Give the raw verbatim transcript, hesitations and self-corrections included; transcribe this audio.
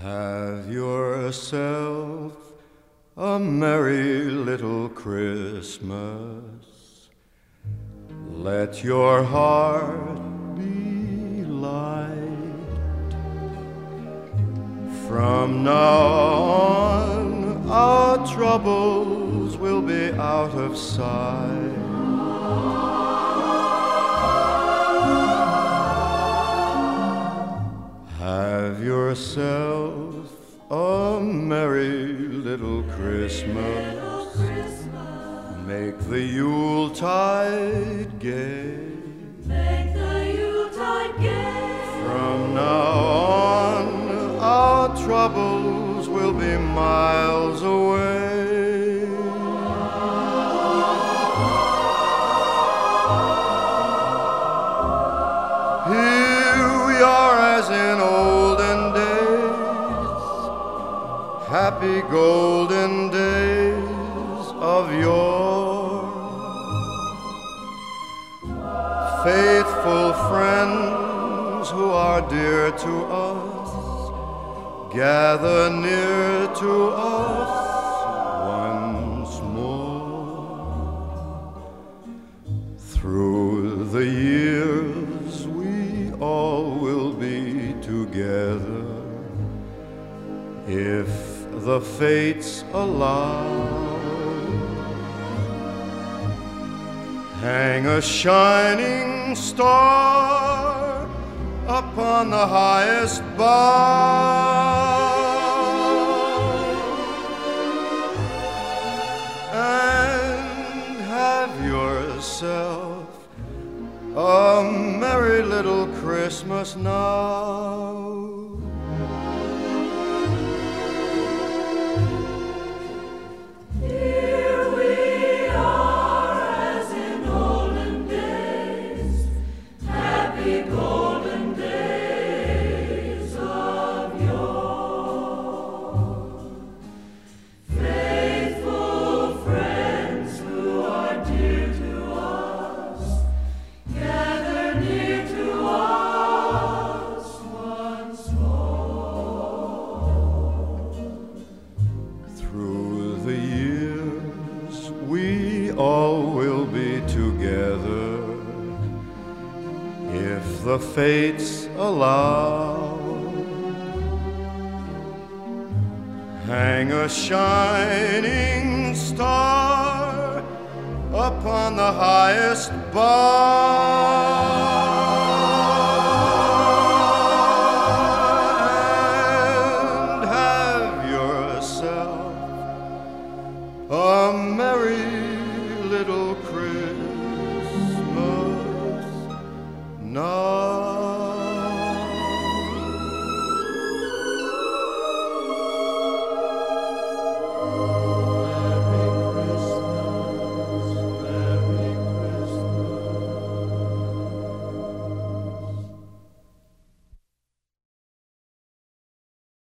Have yourself a merry little Christmas. Let your heart be light. From now on, our troubles will be out of sight. Have yourself a merry little Christmas. Make the Yuletide gay. Make the Yuletide gay. From now on, our troubles will be miles away. Here we are as in olden days, happy golden days of yore. Faithful friends who are dear to us, gather near to us once more. Through the years we all will be together, if the fates allow. Hang a shining star upon the highest bough, and have yourself a merry little Christmas now. Through the years we all will be together, if the fates allow. Hang a shining star upon the highest bough,